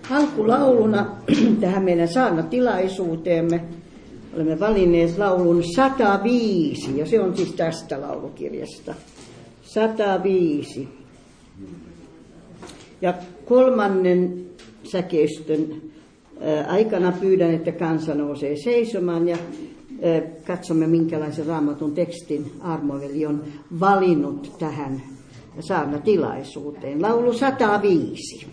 Alkulauluna tähän meidän saarnatilaisuuteemme olemme valinneet laulun 105, ja se on siis tästä laulukirjasta. 105. Ja kolmannen säkeistön aikana pyydän, että kansa nousee seisomaan ja katsomme, minkälaisen Raamatun tekstin armoveli on valinnut tähän saarnatilaisuuteen. Laulu 105.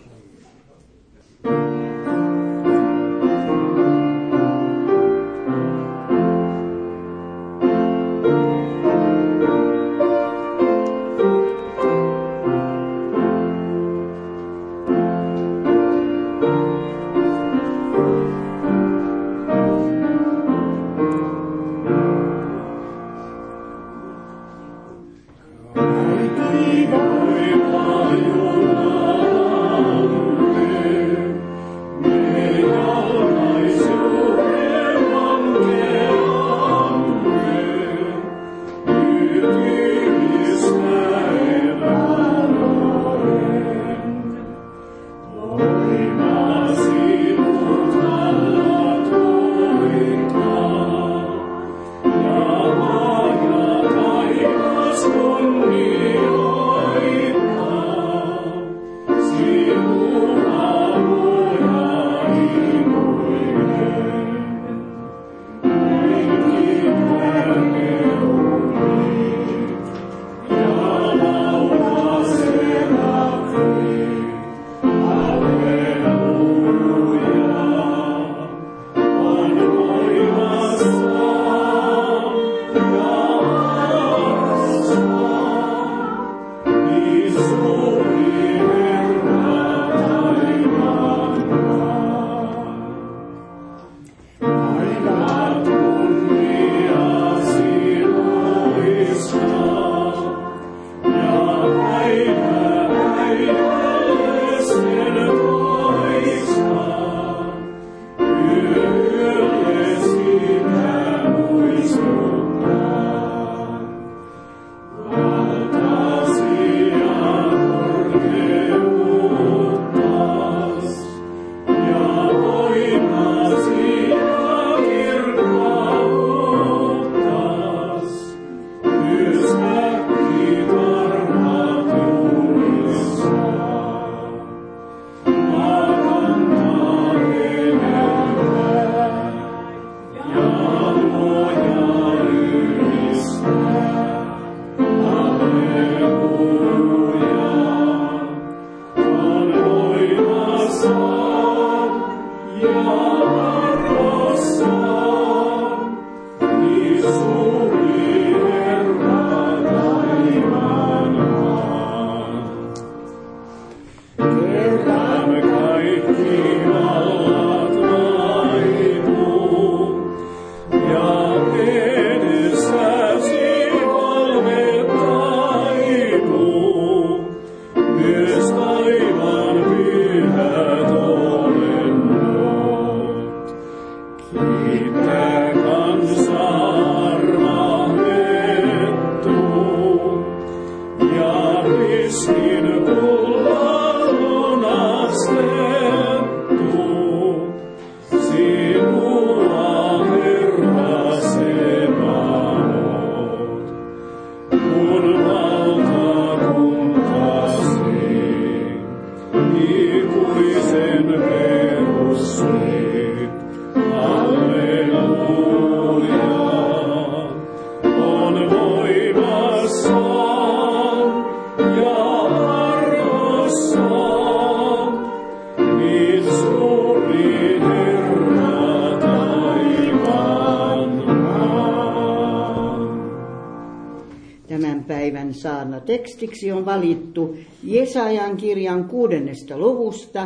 Tekstiksi on valittu Jesajan kirjan 6. luvusta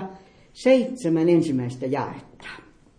7 ensimmäistä jaetta.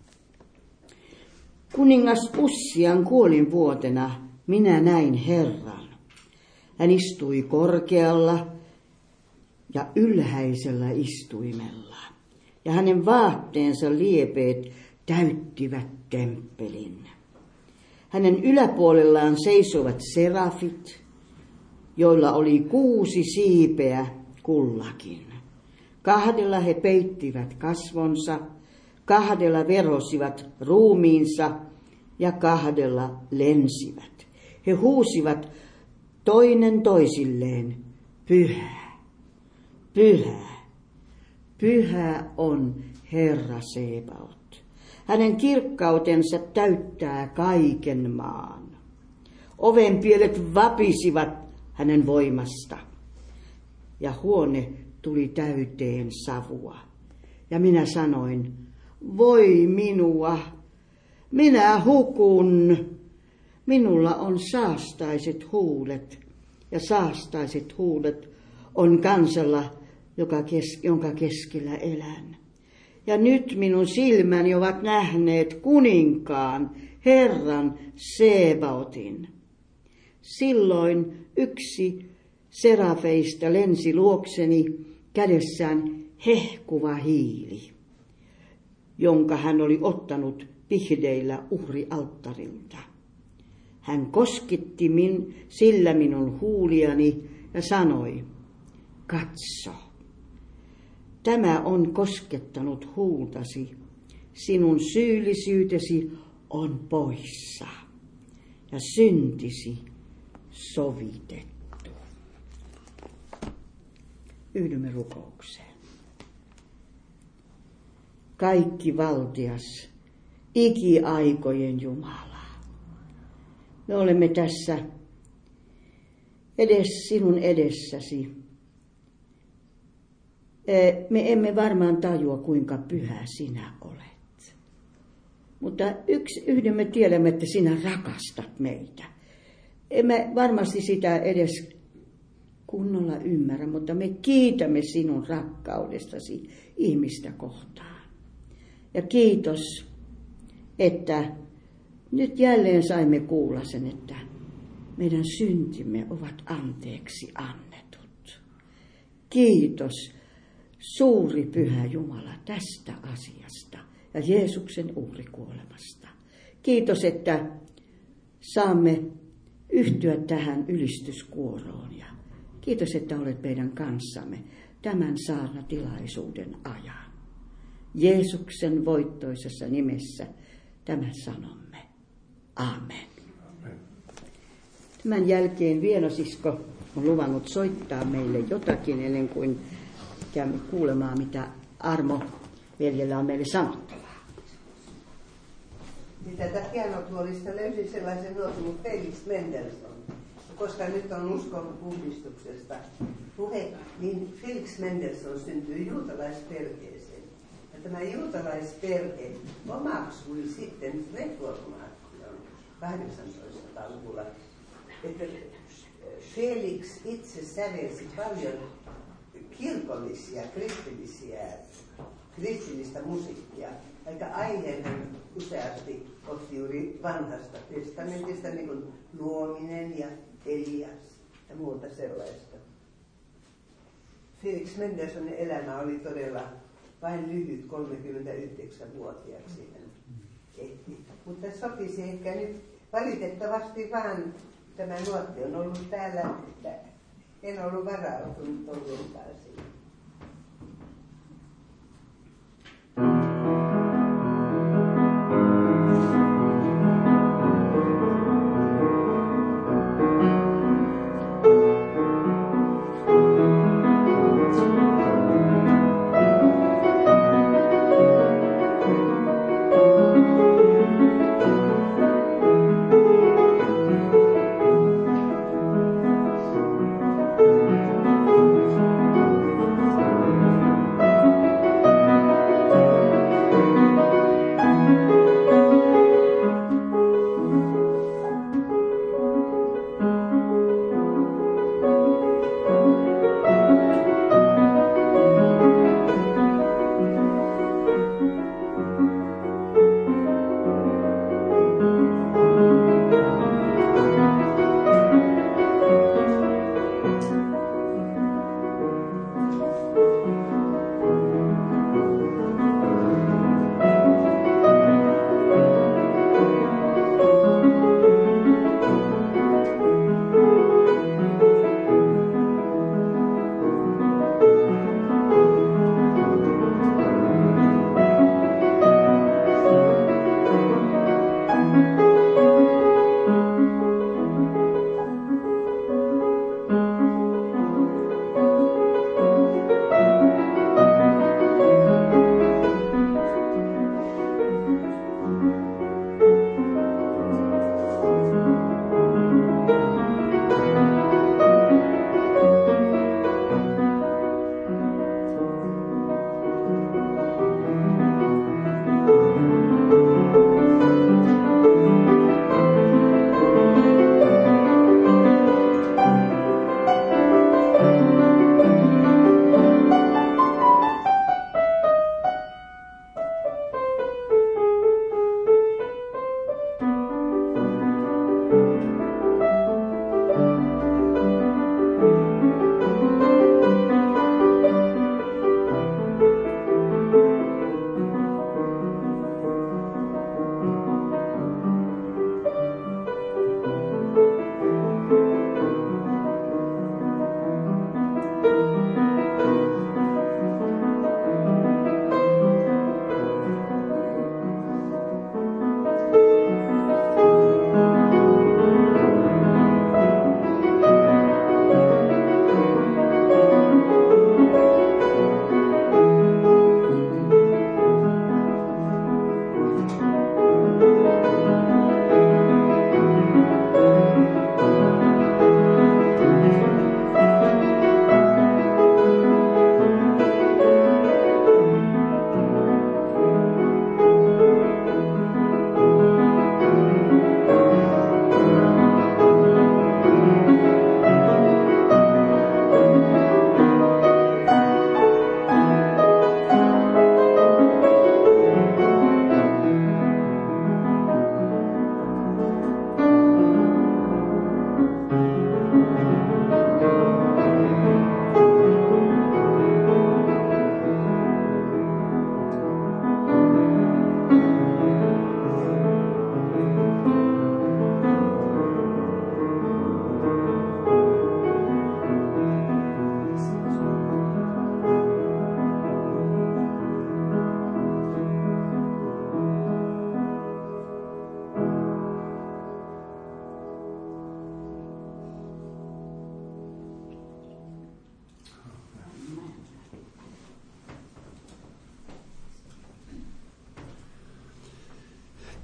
Kuningas Ussian kuolinvuotena minä näin Herran. Hän istui korkealla ja ylhäisellä istuimella, ja hänen vaatteensa liepeet täyttivät temppelin. Hänen yläpuolellaan seisoivat serafit, joilla oli 6 siipeä kullakin. 2 he peittivät kasvonsa, 2 verosivat ruumiinsa ja 2 lensivät. He huusivat toinen toisilleen, Pyhä, Pyhä, Pyhä on Herra Sebaot. Hänen kirkkautensa täyttää kaiken maan. Ovenpielet vapisivat hänen voimasta ja huone tuli täyteen savua. Ja minä sanoin, voi minua, minä hukun. Minulla on saastaiset huulet ja saastaiset huulet on kansalla, jonka keskellä elän. Ja nyt minun silmäni ovat nähneet kuninkaan, Herran Sebaotin. Silloin yksi serafeista lensi luokseni kädessään hehkuva hiili, jonka hän oli ottanut pihdeillä uhrialttarilta. Hän kosketti sillä minun huuliani ja sanoi, katso, tämä on koskettanut huultasi, sinun syyllisyytesi on poissa ja syntisi sovitettu. Yhdymme rukoukseen. Kaikki valtias, ikiaikojen Jumala. Me olemme tässä sinun edessäsi. Me emme varmaan tajua, kuinka pyhä sinä olet. Mutta yhden me tiedämme, että sinä rakastat meitä. Emme varmasti sitä edes kunnolla ymmärrä, mutta me kiitämme sinun rakkaudestasi ihmistä kohtaan. Ja kiitos, että nyt jälleen saimme kuulla sen, että meidän syntimme ovat anteeksi annetut. Kiitos, suuri pyhä Jumala, tästä asiasta ja Jeesuksen uhrikuolemasta. Kiitos, että saamme yhtyä tähän ylistyskuoroon ja kiitos, että olet meidän kanssamme tämän saarnatilaisuuden ajan. Jeesuksen voittoisessa nimessä tämän sanomme. Amen. Tämän jälkeen Vienosisko on luvannut soittaa meille jotakin ennen kuin käymme kuulemaan, mitä Armo veljellä on meille sanottavaa. Tätä pianotuolista löysin sellaisen nuotin kuin Felix Mendelssohn. Koska nyt on uskon puhdistuksesta puhe, niin Felix Mendelssohn syntyi juutalaisperheeseen. Ja tämä juutalaisperhe omaksui sitten reformaation 1800-luvulla. Että Felix itse sävelsi paljon kirkollisia, kristillistä musiikkia. Aika aiheena useasti otti juuri vanhasta testamentista, niin kuin luominen ja Elias ja muuta sellaista. Felix Mendelssohnin elämä oli todella vain lyhyt, 39-vuotiaaksi hän ehti. Mutta sopisi ehkä nyt valitettavasti vaan tämä nuotti on ollut täällä, että en ollut varautunut ollenkaan siihen.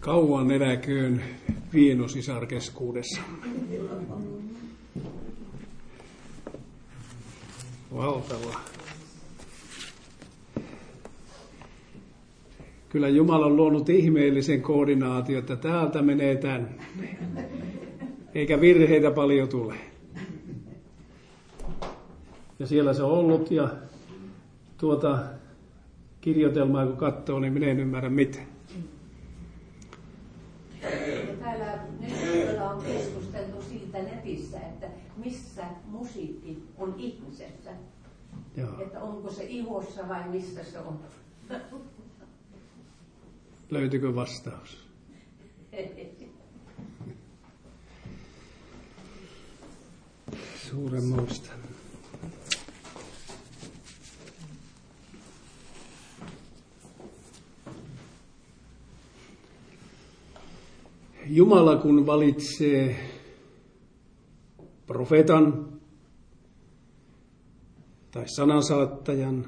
Kauan eläköön Vienosisar keskuudessa. Valtava. Kyllä Jumala on luonut ihmeellisen koordinaation, että täältä menee tänne. Eikä virheitä paljon tule. Ja siellä se on ollut ja kirjoitelmaa kun katsoo, niin minä en ymmärrä mitään. Täällä nyt on keskusteltu siitä netissä, että missä musiikki on ihmisessä. Joo. Että onko se ihossa vai missä se on. Löytyykö vastaus? Suuremmoista. Jumala kun valitsee profeetan tai sanansaattajan,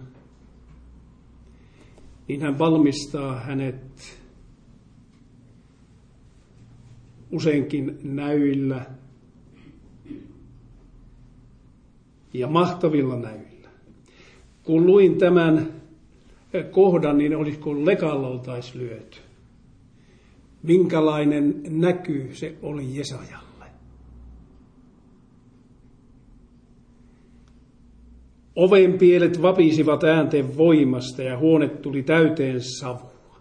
niin hän valmistaa hänet useinkin näyillä ja mahtavilla näyillä. Kun luin tämän kohdan, niin olisiko lekalla oltaisi lyöty. Minkälainen näky se oli Jesajalle. Ovenpielet vapisivat äänten voimasta ja huone tuli täyteen savua.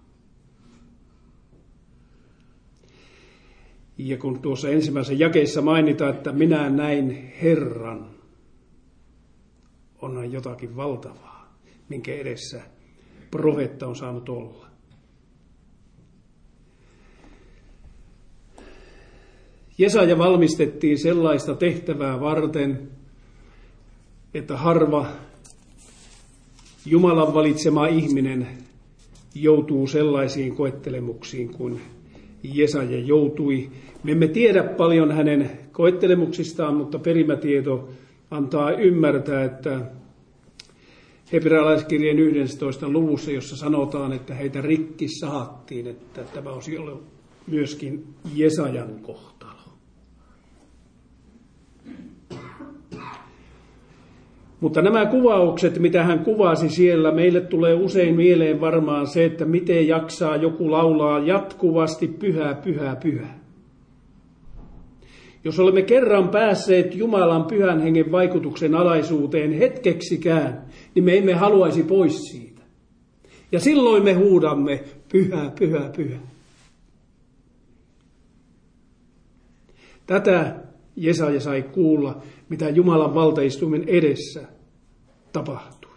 Ja kun tuossa ensimmäisessä jakeessa mainitaan, että minä näin Herran, onhan jotakin valtavaa, minkä edessä profeetta on saanut olla. Jesaja valmistettiin sellaista tehtävää varten, että harva Jumalan valitsema ihminen joutuu sellaisiin koettelemuksiin kuin Jesaja joutui. Me emme tiedä paljon hänen koettelemuksistaan, mutta perimätieto antaa ymmärtää, että hebrealaiskirjeen 11. luvussa, jossa sanotaan, että heitä rikki sahattiin, että tämä olisi ollut myöskin Jesajan kohtalo. Mutta nämä kuvaukset, mitä hän kuvasi siellä, meille tulee usein mieleen varmaan se, että miten jaksaa joku laulaa jatkuvasti pyhä, pyhä, pyhä. Jos olemme kerran päässeet Jumalan pyhän hengen vaikutuksen alaisuuteen hetkeksikään, niin me emme haluaisi pois siitä. Ja silloin me huudamme pyhä, pyhä, pyhä. Tätä Jesaja sai kuulla, mitä Jumalan valtaistuimen edessä tapahtui.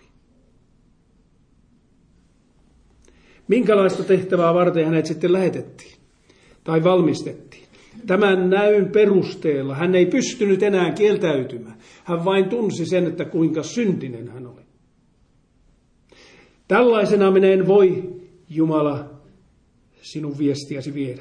Minkälaista tehtävää varten hänet sitten lähetettiin tai valmistettiin? Tämän näyn perusteella hän ei pystynyt enää kieltäytymään. Hän vain tunsi sen, että kuinka syntinen hän oli. Tällaisena minä en voi, Jumala, sinun viestiäsi viedä.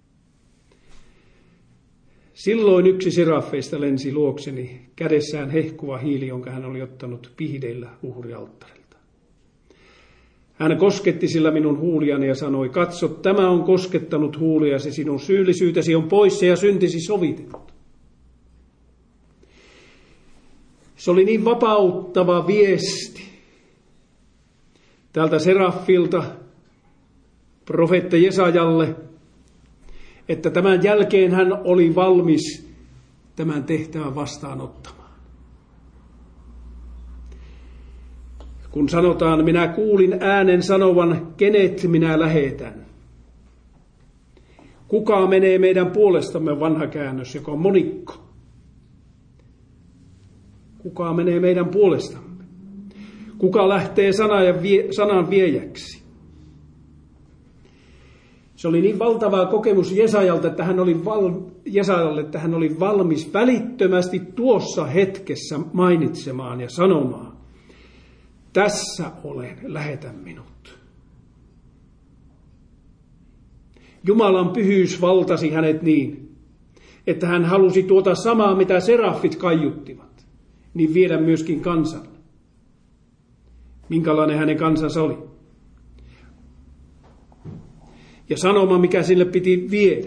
Silloin yksi serafeista lensi luokseni, kädessään hehkuva hiili, jonka hän oli ottanut pihdeillä uhrialttarilta. Hän kosketti sillä minun huuliani ja sanoi, katso, tämä on koskettanut huuliasi, sinun syyllisyytesi on poissa ja syntisi sovitettu. Se oli niin vapauttava viesti tältä serafilta profeetta Jesajalle, että tämän jälkeen hän oli valmis tämän tehtävän vastaanottamaan. Kun sanotaan, minä kuulin äänen sanovan, kenet minä lähetän. Kuka menee meidän puolestamme, vanha käännös, joka on monikko. Kuka menee meidän puolestamme? Kuka lähtee sanan viejäksi? Se oli niin valtava kokemus Jesajalle, että hän oli valmis välittömästi tuossa hetkessä mainitsemaan ja sanomaan, tässä olen, lähetä minut. Jumalan pyhyys valtasi hänet niin, että hän halusi tuota samaa, mitä serafit kaiuttivat, niin viedä myöskin kansalle. Minkälainen hänen kansansa oli? ja sanoma, mikä sille piti viedä.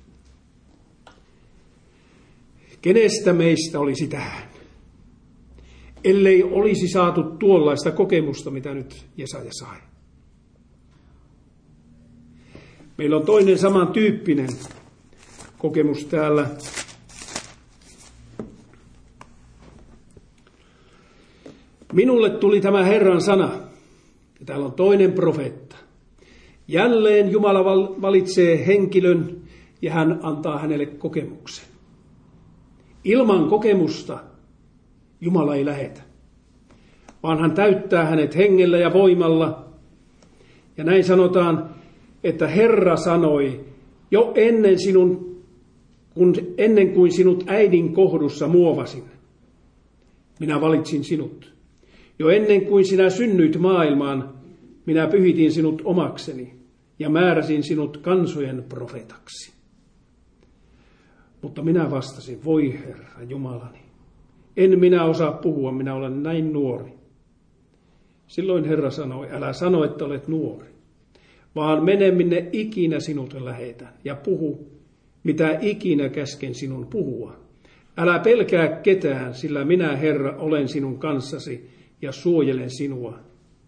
Kenestä meistä olisi tähän, ellei olisi saatu tuollaista kokemusta, mitä nyt Jesaja sai. Meillä on toinen samantyyppinen kokemus täällä. Minulle tuli tämä Herran sana, ja täällä on toinen profeetta. Jälleen Jumala valitsee henkilön, ja hän antaa hänelle kokemuksen. Ilman kokemusta Jumala ei lähetä, vaan hän täyttää hänet hengellä ja voimalla. Ja näin sanotaan, että Herra sanoi, jo ennen kuin sinut äidin kohdussa muovasin, minä valitsin sinut. Jo ennen kuin sinä synnyit maailmaan, minä pyhitin sinut omakseni ja määräsin sinut kansojen profetaksi. Mutta minä vastasin, voi Herra Jumalani, en minä osaa puhua, minä olen näin nuori. Silloin Herra sanoi, älä sano, että olet nuori, vaan mene minne ikinä sinut lähetän ja puhu, mitä ikinä käsken sinun puhua. Älä pelkää ketään, sillä minä Herra olen sinun kanssasi ja suojelen sinua.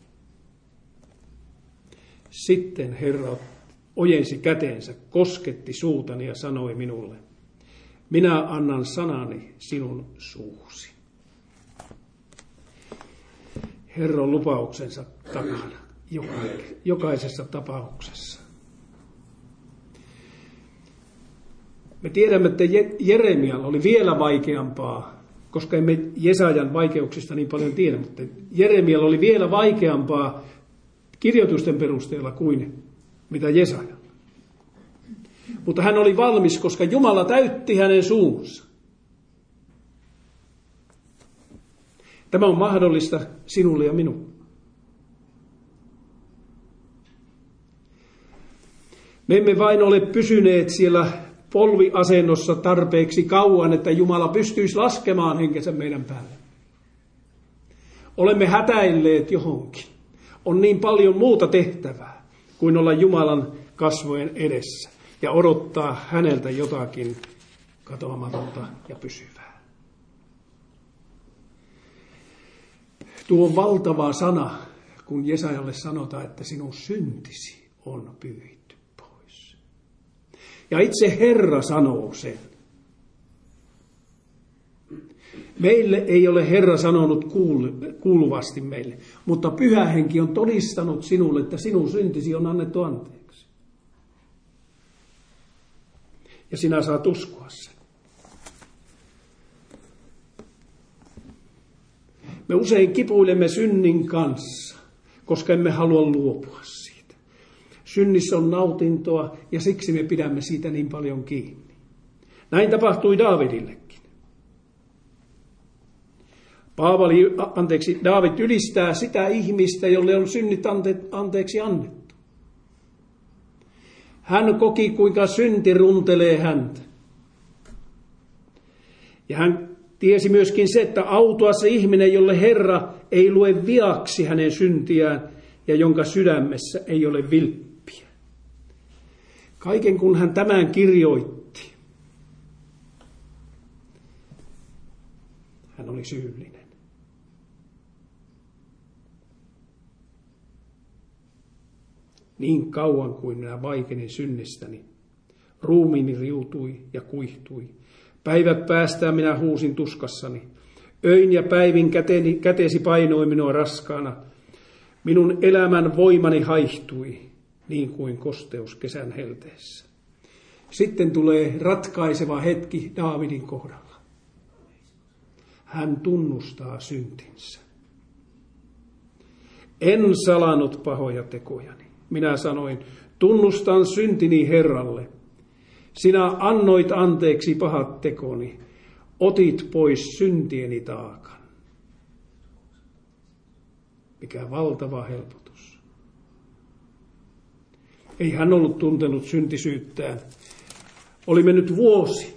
Sitten Herra ojensi käteensä, kosketti suutani ja sanoi minulle, minä annan sanani sinun suusi. Herran lupauksensa takana, jokaisessa tapauksessa. Me tiedämme, että Jeremialla oli vielä vaikeampaa, koska emme Jesajan vaikeuksista niin paljon tiedä, mutta Jeremialla oli vielä vaikeampaa kirjoitusten perusteella kuin mitä Jesaja. Mutta hän oli valmis, koska Jumala täytti hänen suunsa. Tämä on mahdollista sinulle ja minulle. Me emme vain ole pysyneet siellä polviasennossa tarpeeksi kauan, että Jumala pystyisi laskemaan henkensä meidän päälle. Olemme hätäilleet johonkin. On niin paljon muuta tehtävää kuin olla Jumalan kasvojen edessä ja odottaa häneltä jotakin katoamatonta ja pysyvää. Tuo on valtava sana, kun Jesajalle sanotaan, että sinun syntisi on pyyhitty pois. Ja itse Herra sanoo sen. Meille ei ole Herra sanonut kuuluvasti meille, mutta Pyhä Henki on todistanut sinulle, että sinun syntisi on annettu anteeksi. Ja sinä saat uskoa sen. Me usein kipuilemme synnin kanssa, koska emme halua luopua siitä. Synnissä on nautintoa ja siksi me pidämme siitä niin paljon kiinni. Näin tapahtui Daavidillekin. Daavid ylistää sitä ihmistä, jolle on synnit anteeksi annettu. Hän koki, kuinka synti runtelee häntä. Ja hän tiesi myöskin se, että autua se ihminen, jolle Herra ei lue viaksi hänen syntiään ja jonka sydämessä ei ole vilppiä. Kaiken kun hän tämän kirjoitti, hän oli syyllinen. Niin kauan kuin minä vaikenin synnistäni, ruumiini riutui ja kuihtui. Päivät päästään minä huusin tuskassani. Öin ja päivin kätesi painoi minua raskaana. Minun elämän voimani haihtui, niin kuin kosteus kesän helteessä. Sitten tulee ratkaiseva hetki Daavidin kohdalla. Hän tunnustaa syntinsä. En salannut pahoja tekojani. Minä sanoin, tunnustan syntini Herralle. Sinä annoit anteeksi pahat tekoni, otit pois syntieni taakan. Mikä valtava helpotus. Ei hän ollut tuntenut syntisyyttään. Oli mennyt vuosi.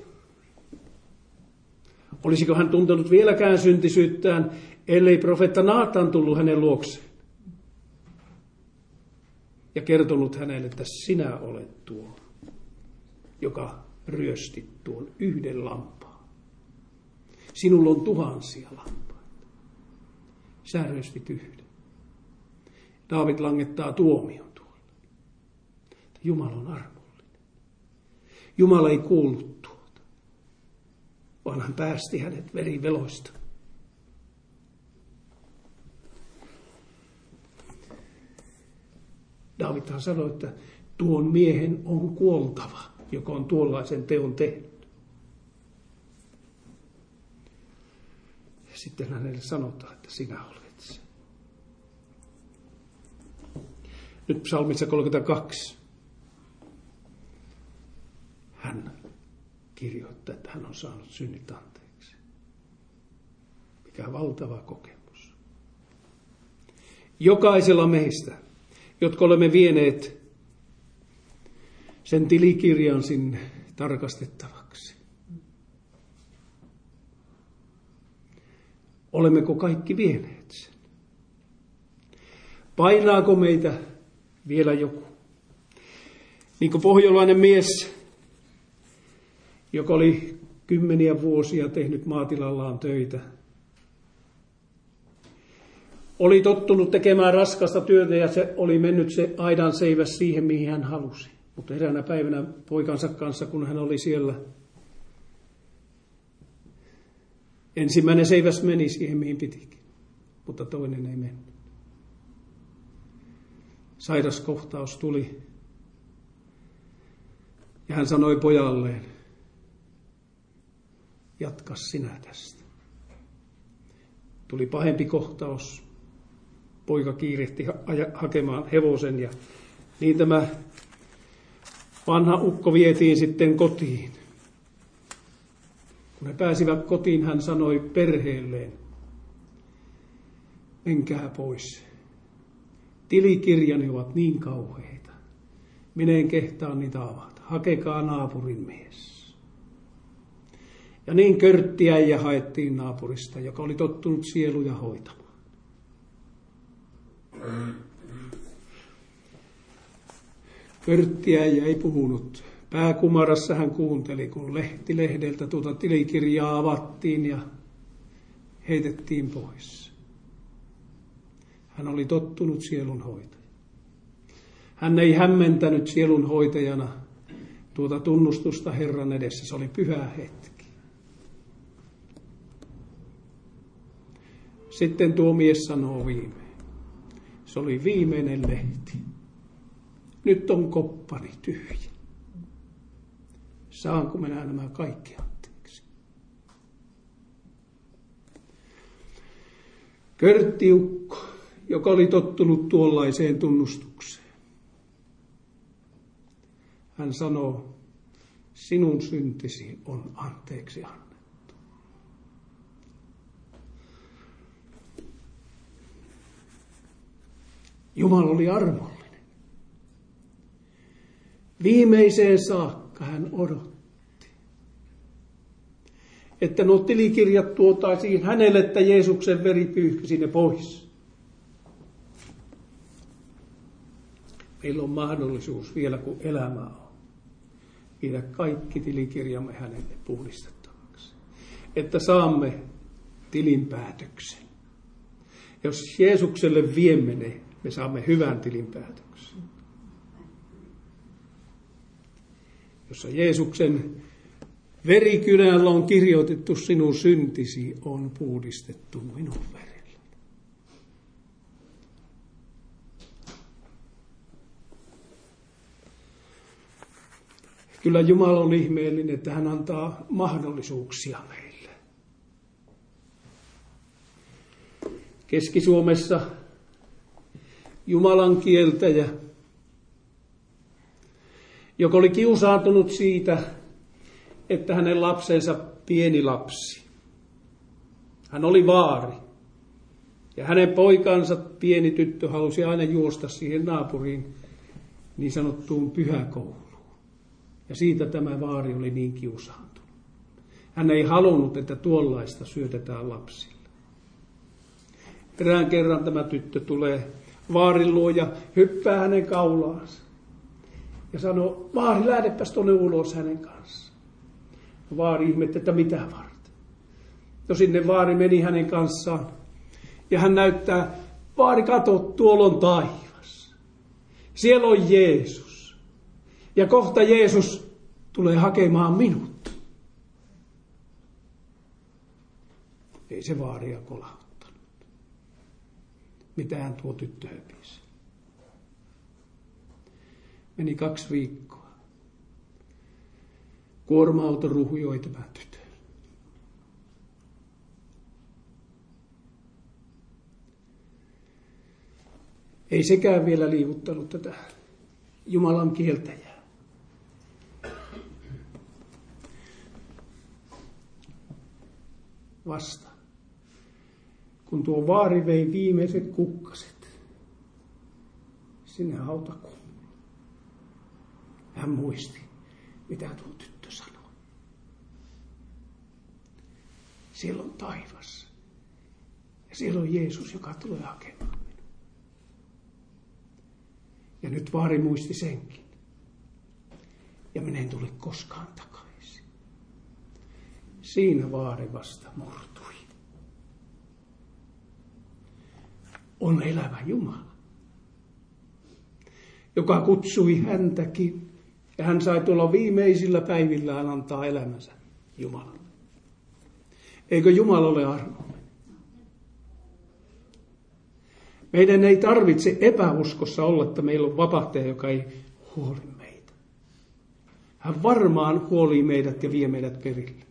Olisiko hän tuntenut vieläkään syntisyyttään, ellei profeetta Naatan tullut hänen luokseen? ja kertonut hänelle, että sinä olet tuo, joka ryöstit tuon yhden lampaan. Sinulla on tuhansia lampaita. Sä ryöstit yhden. Daavid langettaa tuomion tuolla. Jumala on armollinen. Jumala ei kuullut tuota, vaan hän päästi hänet veriveloista. Daavidhan sanoi, että tuon miehen on kuoltava, joka on tuollaisen teon tehnyt. Sitten hänelle sanotaan, että sinä olet se. Nyt psalmissa 32. Hän kirjoittaa, että hän on saanut synnit anteeksi. Mikä valtava kokemus. Jokaisella meistä, jotka olemme vieneet sen tilikirjan sinne tarkastettavaksi. Olemmeko kaikki vieneet sen? Painaako meitä vielä joku? Niin kuin pohjolainen mies, joka oli 10 vuosia tehnyt maatilallaan töitä, oli tottunut tekemään raskasta työtä ja se oli mennyt se aidan seiväs siihen, mihin hän halusi. Mutta eräänä päivänä poikansa kanssa, kun hän oli siellä, ensimmäinen seiväs meni siihen, mihin pitikin, mutta toinen ei mennyt. Sairaskohtaus tuli ja hän sanoi pojalleen, jatka sinä tästä. Tuli pahempi kohtaus. Poika kiirehti hakemaan hevosen ja niin tämä vanha ukko vietiin sitten kotiin. Kun he pääsivät kotiin, hän sanoi perheelleen, menkää pois. Tilikirjani ovat niin kauheita. Minä en kehtaa niitä avata. Hakekaa naapurin mies. Ja niin körttiäijä haettiin naapurista, joka oli tottunut sieluja hoitamaan. Körttiäijä ei puhunut. Pääkumarassa hän kuunteli, kun lehtilehdeltä tuota tilikirjaa avattiin ja heitettiin pois. Hän oli tottunut sielunhoitaja. Hän ei hämmentänyt sielunhoitajana tuota tunnustusta Herran edessä. Se oli pyhä hetki. Sitten tuo mies sanoo viimein. Se oli viimeinen lehti. Nyt on koppani tyhjä. Saanko minä nämä kaikki anteeksi? Körttiukko, joka oli tottunut tuollaiseen tunnustukseen. Hän sanoo, sinun syntisi on anteeksi annettu. Jumala oli armollinen. Viimeiseen saakka hän odotti, että nuo tilikirjat tuotaisiin hänelle, että Jeesuksen veri pyyhkisi ne pois. Meillä on mahdollisuus vielä, kun elämä on, viedä kaikki tilikirjamme hänelle puhdistettavaksi, että saamme tilinpäätöksen. Jos Jeesukselle viemme ne, me saamme hyvän tilinpäätöksen. Jossa Jeesuksen verikynällä on kirjoitettu sinun syntisi on puhdistettu minun verellä. Kyllä Jumala on ihmeellinen, että hän antaa mahdollisuuksia meille. Keski-Suomessa Jumalan kieltäjä, joka oli kiusaantunut siitä, että hänen lapsensa pieni lapsi. Hän oli vaari. Ja hänen poikansa pieni tyttö halusi aina juosta siihen naapuriin niin sanottuun pyhäkouluun. Ja siitä tämä vaari oli niin kiusaantunut. Hän ei halunnut, että tuollaista syötetään lapsille. Erään kerran tämä tyttö tulee vaarin luo ja hyppää hänen kaulaansa. Ja sanoo, vaari, lähdepäs tuonne ulos hänen kanssaan. Vaari ihmetti, että mitä varten. No sinne vaari meni hänen kanssaan. Ja hän näyttää, vaari, kato, tuolla on taivas. Siellä on Jeesus. Ja kohta Jeesus tulee hakemaan minut. Ei se vaaria kolauttanut. Mitään tuo tyttö höpisi. Meni 2 viikkoa. Kuorma-auto ruhjoi tämän tytön. Ei sekään vielä liivuttanut tätä Jumalan kieltäjää. Vasta. Kun tuo vaari vei viimeiset kukkaset sinne hautakuun. Hän muisti, mitä tuo tyttö sanoi. Siellä on taivas. Ja siellä on Jeesus, joka tulee hakemaan minua. Ja nyt vaari muisti senkin. Ja minä en tule koskaan takaisin. Siinä vaari vasta murtui. On elävä Jumala, joka kutsui häntäkin. Ja hän sai tuolla viimeisillä päivillään antaa elämänsä Jumalalle. Eikö Jumala ole armollinen? Meidän ei tarvitse epäuskossa olla, että meillä on vapahtaja, joka ei huoli meitä. Hän varmaan huolii meidät ja vie meidät perille.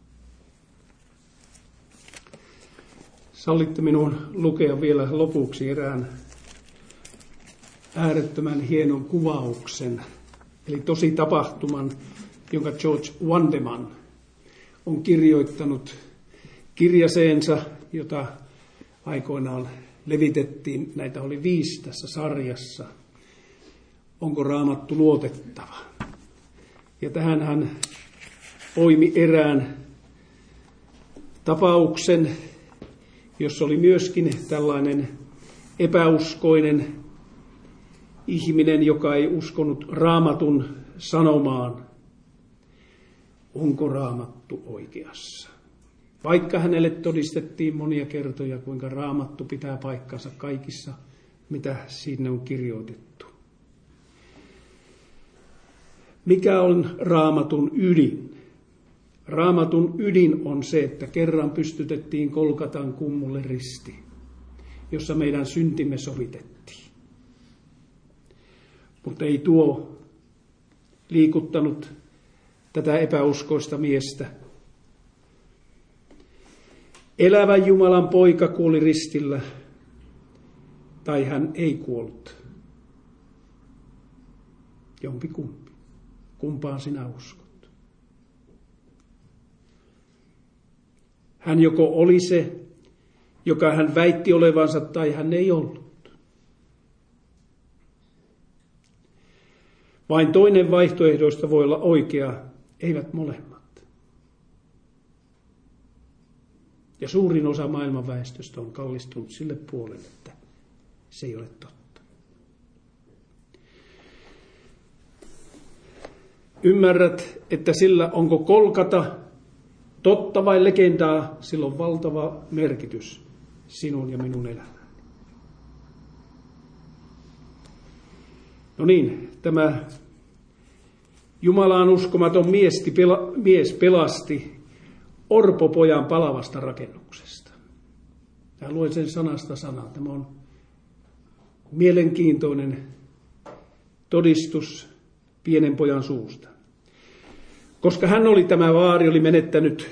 Sallitte minun lukea vielä lopuksi erään äärettömän hienon kuvauksen, eli tosi tapahtuman, jonka George Wandeman on kirjoittanut kirjaseensa, jota aikoinaan levitettiin. Näitä oli 5 tässä sarjassa. Onko Raamattu luotettava? Ja tähän hän poimi erään tapauksen, jossa oli myöskin tällainen epäuskoinen ihminen, joka ei uskonut Raamatun sanomaan. Onko Raamattu oikeassa? Vaikka hänelle todistettiin monia kertoja, kuinka Raamattu pitää paikkansa kaikissa, mitä siinä on kirjoitettu. Mikä on Raamatun ydin? Raamatun ydin on se, että kerran pystytettiin Golgatan kummulle risti, jossa meidän syntimme sovitettiin. Mutta ei tuo liikuttanut tätä epäuskoista miestä. Elävä Jumalan poika kuoli ristillä, tai hän ei kuollut. Jompikumpi. Kumpaan sinä uskot? Hän joko oli se, joka hän väitti olevansa, tai hän ei ollut. Vain toinen vaihtoehdoista voi olla oikea, eivät molemmat. Ja suurin osa maailman väestöstä on kallistunut sille puolelle, että se ei ole totta. Ymmärrät, että sillä onko Golgata totta vai legendaa, sillä on valtava merkitys sinun ja minun elämään. No niin, tämä Jumalaan uskomaton mies pelasti orpopojan palavasta rakennuksesta. Mä luen sen sanasta sanaa. Tämä on mielenkiintoinen todistus pienen pojan suusta. Koska tämä vaari oli menettänyt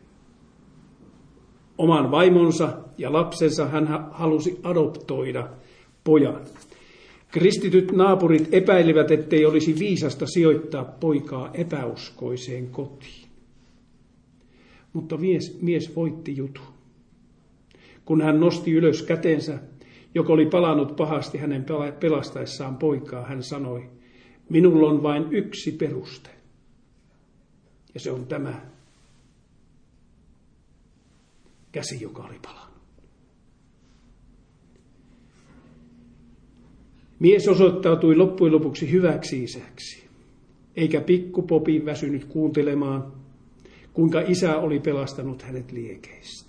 oman vaimonsa ja lapsensa, hän halusi adoptoida pojan. Kristityt naapurit epäilivät, ettei olisi viisasta sijoittaa poikaa epäuskoiseen kotiin. Mutta mies voitti jutun. Kun hän nosti ylös kätensä, joka oli palannut pahasti hänen pelastaessaan poikaa, hän sanoi, minulla on vain yksi peruste. Ja se on tämä käsi, joka oli palannut. Mies osoittautui loppujen lopuksi hyväksi isäksi, eikä pikkupopi väsynyt kuuntelemaan, kuinka isä oli pelastanut hänet liekeistä.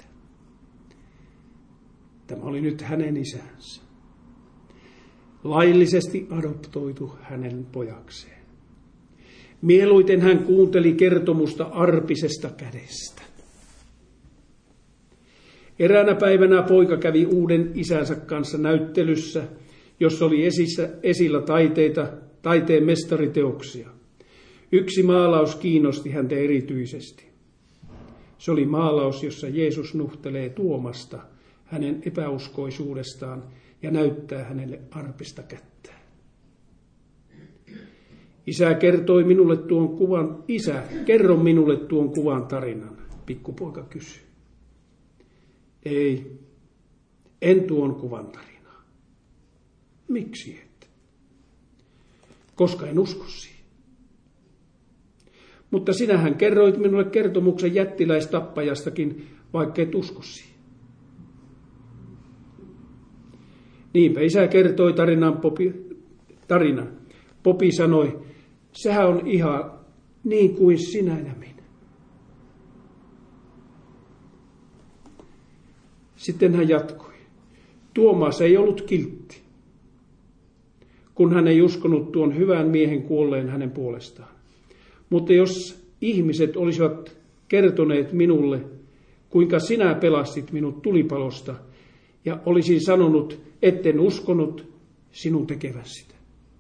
Tämä oli nyt hänen isänsä. Laillisesti adoptoitu hänen pojakseen. Mieluiten hän kuunteli kertomusta arpisesta kädestä. Eräänä päivänä poika kävi uuden isänsä kanssa näyttelyssä, jossa oli esillä taiteen mestariteoksia. Yksi maalaus kiinnosti häntä erityisesti. Se oli maalaus, jossa Jeesus nuhtelee Tuomasta hänen epäuskoisuudestaan ja näyttää hänelle arpista kättään. Isä, kerro minulle tuon kuvan tarinan, pikkupoika kysyi. Ei, en tuon kuvan tarinaa. Miksi et? Koska en usko siihen. Mutta sinähän kerroit minulle kertomuksen jättiläistappajastakin, vaikka et usko siihen. Niinpä isä kertoi tarinan. Popi sanoi, sehän on ihan niin kuin sinä ja minä. Sitten hän jatkoi. Tuomas ei ollut kiltti, kun hän ei uskonut tuon hyvän miehen kuolleen hänen puolestaan. Mutta jos ihmiset olisivat kertoneet minulle, kuinka sinä pelastit minut tulipalosta, ja olisin sanonut, etten uskonut sinun tekevän sitä.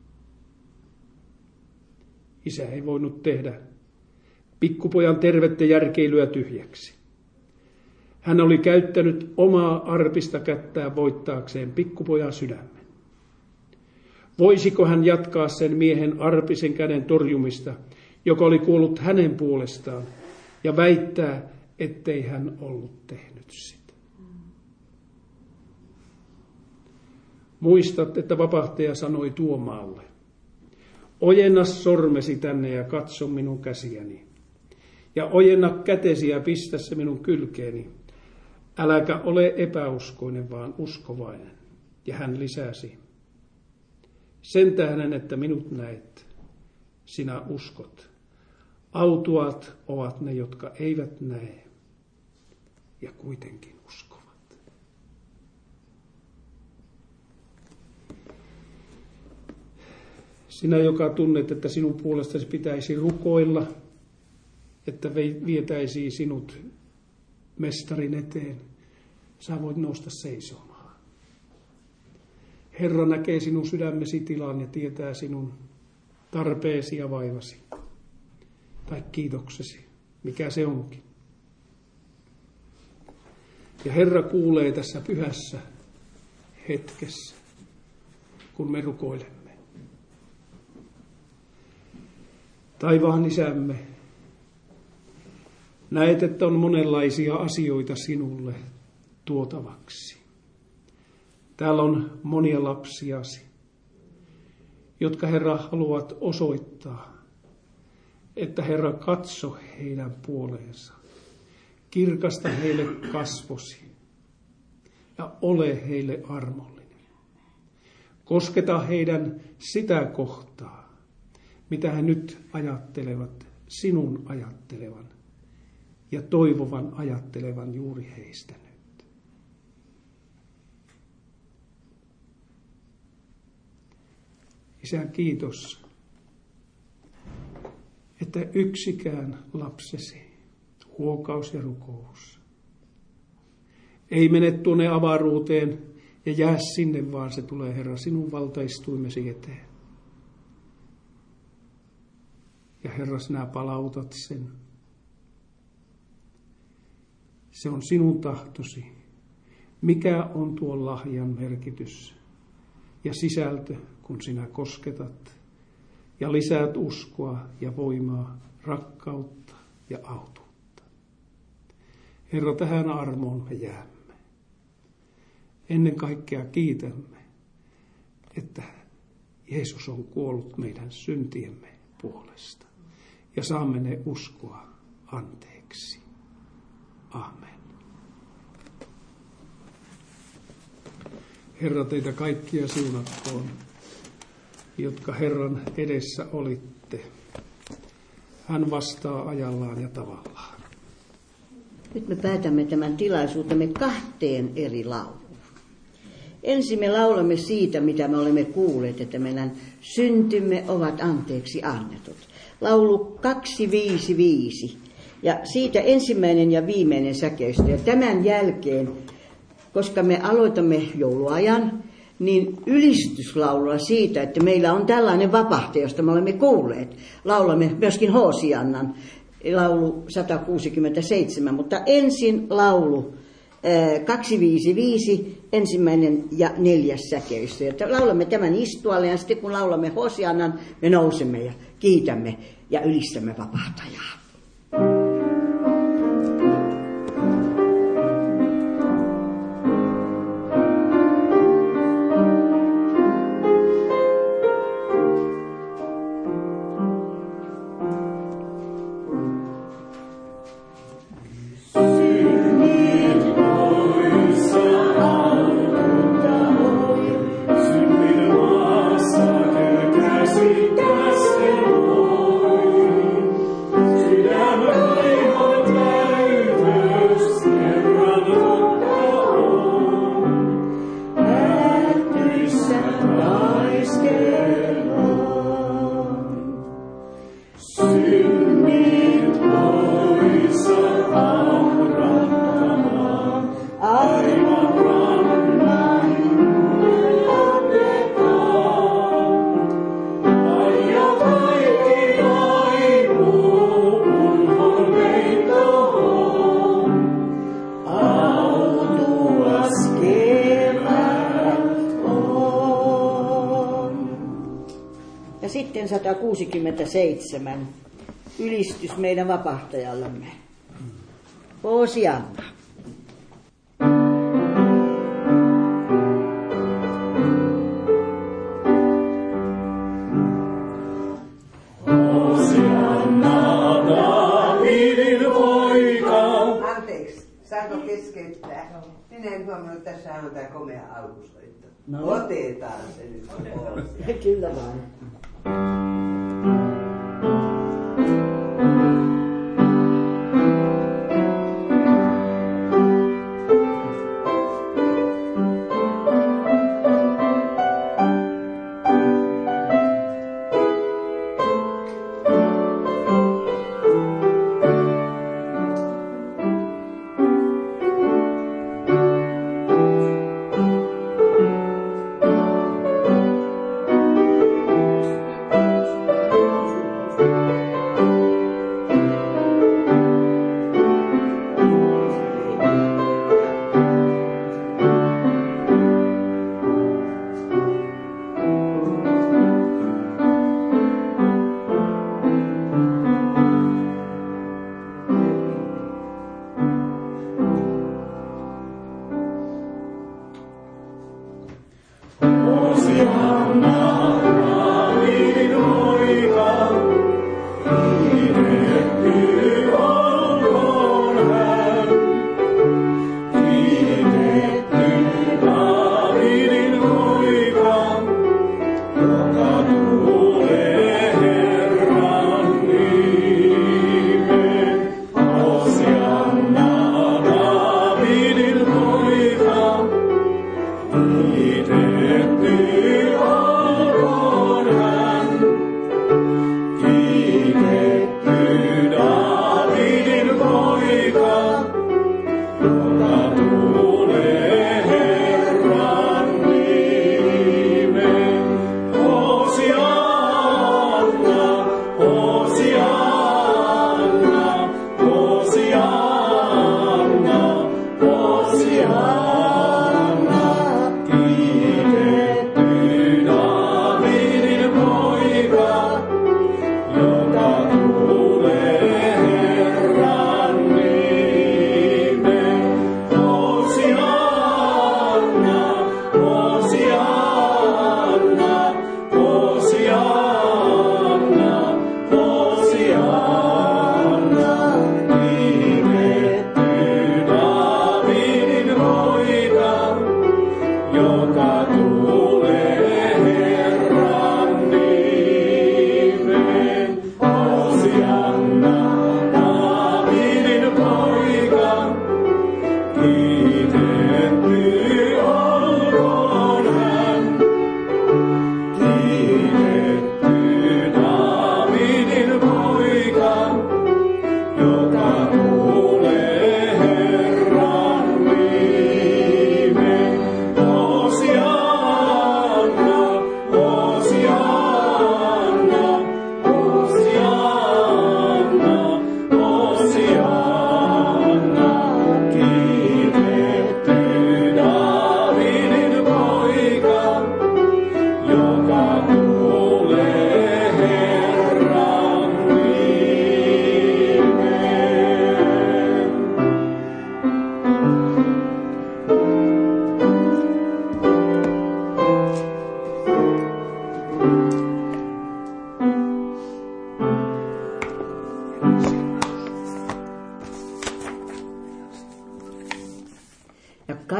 Isä ei voinut tehdä pikkupojan tervettä järkeilyä tyhjäksi. Hän oli käyttänyt omaa arpista kättään voittaakseen pikkupojan sydämen. Voisiko hän jatkaa sen miehen arpisen käden torjumista, joka oli kuollut hänen puolestaan, ja väittää, ettei hän ollut tehnyt sitä? Muistat, että vapahtaja sanoi Tuomaalle, ojenna sormesi tänne ja katso minun käsiäni, ja ojenna kätesi ja pistä se minun kylkeeni. Äläkä ole epäuskoinen, vaan uskovainen. Ja hän lisäsi, sen tähden, että minut näet, sinä uskot. Autuaat ovat ne, jotka eivät näe ja kuitenkin uskovat. Sinä, joka tunnet, että sinun puolestasi pitäisi rukoilla, että vietäisiin sinut mestarin eteen, sä voit nousta seisomaan. Herra näkee sinun sydämesi tilan ja tietää sinun tarpeesi ja vaivasi. Tai kiitoksesi, mikä se onkin. Ja Herra kuulee tässä pyhässä hetkessä, kun me rukoilemme. Taivaan Isämme, näet, että on monenlaisia asioita sinulle tuotavaksi. Täällä on monia lapsiasi, jotka Herra haluavat osoittaa, että Herra katso heidän puoleensa. Kirkasta heille kasvosi ja ole heille armollinen. Kosketa heidän sitä kohtaa, mitä he nyt ajattelevat, sinun ajattelevan ja toivovan ajattelevan juuri heistä nyt. Isä, kiitos, että yksikään lapsesi, huokaus ja rukous, ei mene tuonne avaruuteen ja jää sinne, vaan se tulee, Herra, sinun valtaistuimesi eteen. Ja Herra, sinä palautat sen. Se on sinun tahtosi. Mikä on tuon lahjan merkitys ja sisältö, kun sinä kosketat ja lisäät uskoa ja voimaa, rakkautta ja autuutta. Herra, tähän armoon me jäämme. Ennen kaikkea kiitämme, että Jeesus on kuollut meidän syntiemme puolesta ja saamme ne uskoa anteeksi. Amen. Herra, teitä kaikkia siunatkoon jotka Herran edessä olitte. Hän vastaa ajallaan ja tavallaan. Nyt me päätämme tämän tilaisuutemme 2 eri lauluun. Ensin me laulamme siitä, mitä me olemme kuulleet, että meidän syntymme ovat anteeksi annetut. Laulu 255. Ja siitä ensimmäinen ja viimeinen säkeistö. Ja tämän jälkeen, koska me aloitamme jouluajan, niin ylistyslaululla siitä, että meillä on tällainen vapahtaja, josta me olemme kuulleet. Laulamme myöskin Hoosiannan, laulu 167, mutta ensin laulu 255, ensimmäinen ja 4. säkeistö. Ja laulamme tämän istualle ja sitten kun laulamme Hoosiannan, me nousemme ja kiitämme ja ylistämme vapahtajaa. Sitten 167. Ylistys meidän vapahtajallamme. Hoosianna. Anteeksi, saanko keskeyttää? Minä en huomannut, että tässä on tämä komea alkusoitto. No. Otetaan se nyt. Kyllä vaan.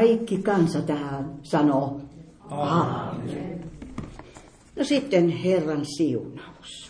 kaikki kansa tähän sanoo aamen. No sitten Herran siunaus.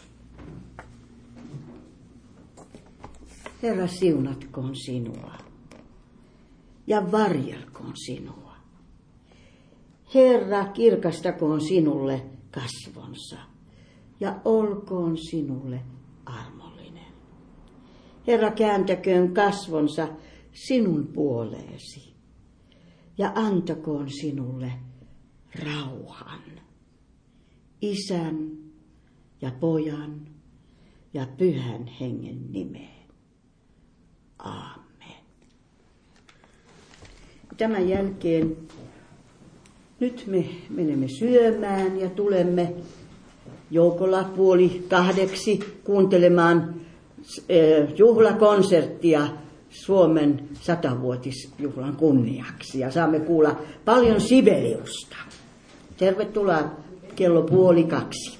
Herra, siunatkoon sinua ja varjelkoon sinua. Herra, kirkastakoon sinulle kasvonsa ja olkoon sinulle armollinen. Herra, kääntäköön kasvonsa sinun puoleesi ja antakoon sinulle rauhan. Isän ja Pojan ja Pyhän Hengen nimeen. Aamen. Tämän jälkeen nyt me menemme syömään ja tulemme joukolla 7:30 kuuntelemaan juhlakonserttia Suomen 100-vuotisjuhlan kunniaksi. Ja saamme kuulla paljon Sibeliusta. Tervetuloa kello 1:30.